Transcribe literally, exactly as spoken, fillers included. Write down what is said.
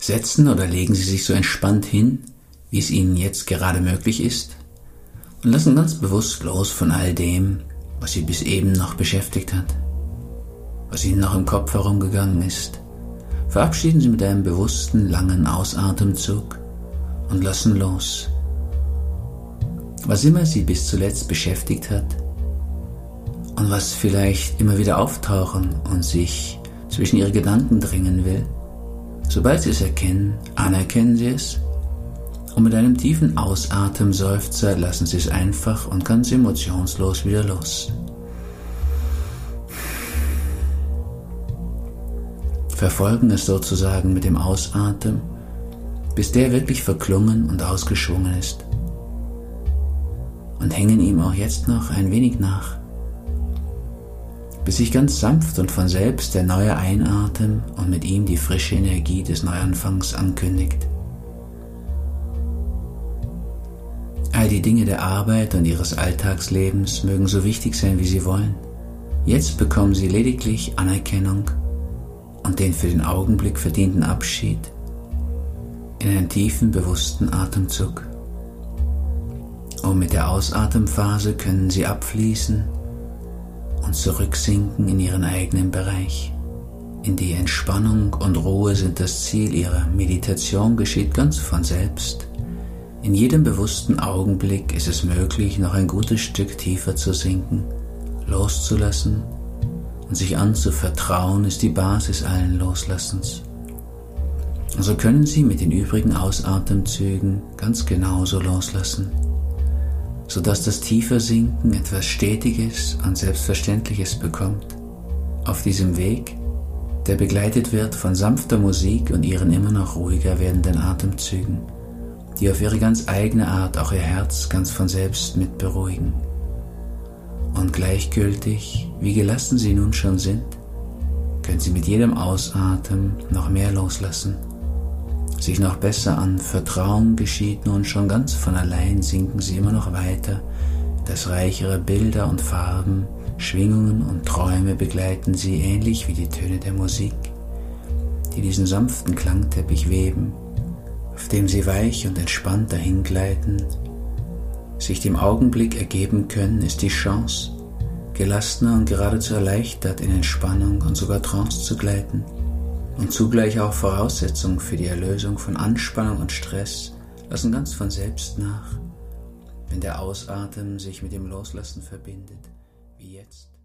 Setzen oder legen Sie sich so entspannt hin, wie es Ihnen jetzt gerade möglich ist, und lassen ganz bewusst los von all dem, was Sie bis eben noch beschäftigt hat, was Ihnen noch im Kopf herumgegangen ist. Verabschieden Sie mit einem bewussten, langen Ausatemzug und lassen los. Was immer Sie bis zuletzt beschäftigt hat und was vielleicht immer wieder auftauchen und sich zwischen Ihre Gedanken drängen will, sobald Sie es erkennen, anerkennen Sie es und mit einem tiefen Ausatemseufzer lassen Sie es einfach und ganz emotionslos wieder los. Verfolgen es sozusagen mit dem Ausatmen, bis der wirklich verklungen und ausgeschwungen ist. Und hängen ihm auch jetzt noch ein wenig nach, bis sich ganz sanft und von selbst der neue Einatem und mit ihm die frische Energie des Neuanfangs ankündigt. All die Dinge der Arbeit und Ihres Alltagslebens mögen so wichtig sein, wie sie wollen. Jetzt bekommen Sie lediglich Anerkennung und den für den Augenblick verdienten Abschied in einem tiefen, bewussten Atemzug. Und mit der Ausatemphase können Sie abfließen und zurücksinken in Ihren eigenen Bereich. In die Entspannung und Ruhe sind das Ziel Ihrer Meditation, geschieht ganz von selbst. In jedem bewussten Augenblick ist es möglich, noch ein gutes Stück tiefer zu sinken, loszulassen und sich anzuvertrauen, ist die Basis allen Loslassens. Und so können Sie mit den übrigen Ausatemzügen ganz genauso loslassen, sodass das Tiefersinken etwas Stetiges und Selbstverständliches bekommt. Auf diesem Weg, der begleitet wird von sanfter Musik und Ihren immer noch ruhiger werdenden Atemzügen, die auf ihre ganz eigene Art auch Ihr Herz ganz von selbst mit beruhigen. Und gleichgültig, wie gelassen Sie nun schon sind, können Sie mit jedem Ausatmen noch mehr loslassen. Sich noch besser an Vertrauen geschieht nun schon ganz von allein, sinken Sie immer noch weiter. Das reichere Bilder und Farben, Schwingungen und Träume begleiten Sie ähnlich wie die Töne der Musik, die diesen sanften Klangteppich weben, auf dem Sie weich und entspannt dahingleiten. Sich dem Augenblick ergeben können, ist die Chance, gelassener und geradezu erleichtert in Entspannung und sogar Trance zu gleiten und zugleich auch Voraussetzung für die Erlösung von Anspannung und Stress lassen ganz von selbst nach, wenn der Ausatmen sich mit dem Loslassen verbindet, wie jetzt.